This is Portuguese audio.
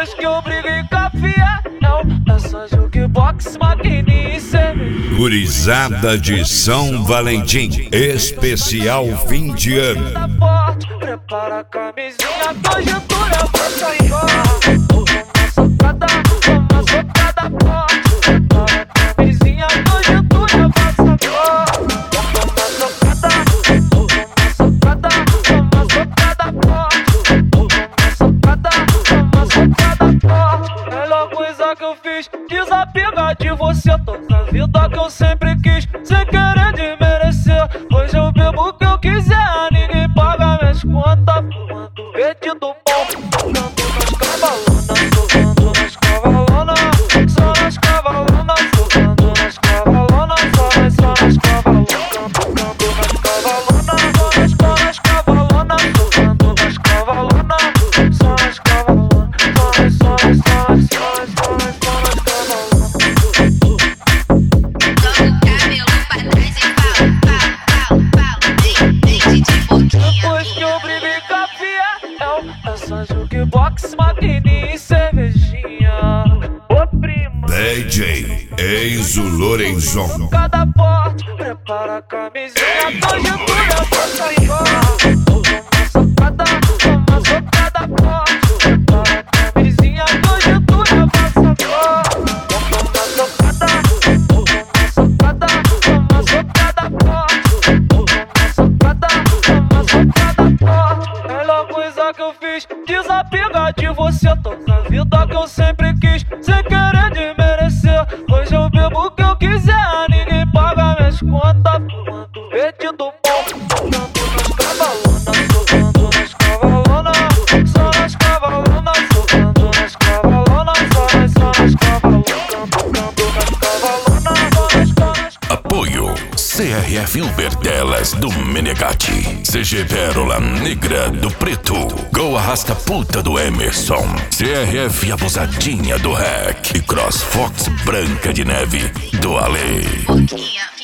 Depois que eu briguei com a fiel, é só jukebox, maquininha e cerveja. Gurizada de São Valentim, especial fim de ano. Prepara a camisinha, que hoje tudo eu vou sair fora. Uma socada forte. Prepara a camisinha, que hoje tudo eu vou sair fora. Uma socada forte. Uma socada forte. Melhor coisa que eu fiz, desapegar de você. Tô na vida que eu sempre quis, sem querer desmerecer. Hoje eu bebo o que eu quiser, ninguém paga minhas contas. Fumando verde do bom, tocando nas cavalonas, tocando nas cavalonas, só nas cavalonas, tocando nas cavalonas, só nas cavalonas, tocando nas cavalonas, só nas cavalonas, tocando nas cavalonas, só nas cavalonas, só nas cavalonas. Depois que eu briguei com a fiel, é só jukebox, maquininha e cervejinha. Ô prima, DJ Enzo Lorenzon. cada porte, prepara a camisinha, que hoje tudo eu vou sair fora. Uma socada forte. Prepara a camisinha, que hoje tudo eu vou sair fora. Uma socada forte. Melhor coisa que eu fiz, desapegar de você. Tô na vida que eu sempre quis, sem querer desmerecer. Hoje eu bebo o que eu quiser, ninguém paga minhas contas. Fumando verde do bom, tocando nas cavalonas, tocando nas cavalonas, só nas cavalonas, tocando nas cavalonas, só nas cavalonas, tocando nas cavalonas, só nas. Apoio CRF Uber Delas do Menegatti, CG Pérola Negra do Preto, Go Arrasta Puta do Emerson, CRF Abusadinha do Rec e Cross Fox Branca de Neve do Ale.